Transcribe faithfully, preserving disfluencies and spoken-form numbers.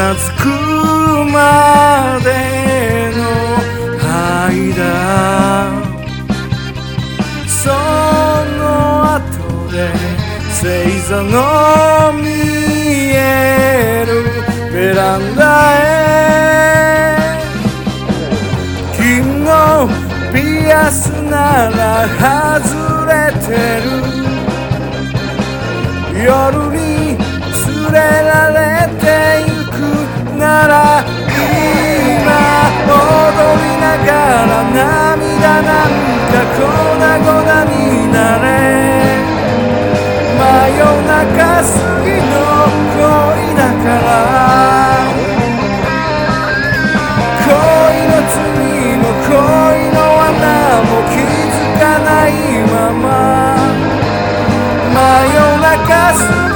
づくまでの間、その後で星座の見えるベランダへ、君のピアスなら外れてる、夜に連れられてゆくなら今踊りながら涙なんか粉々になれ、真夜中過ぎの恋だから、恋の罪も恋の罠も気づかないまま真夜中過ぎ